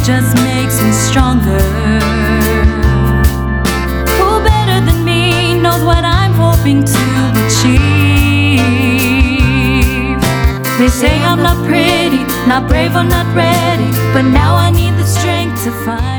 just makes me stronger. Who better than me knows what I'm hoping to achieve? They say I'm not pretty, not brave or not ready, but now I need the strength to find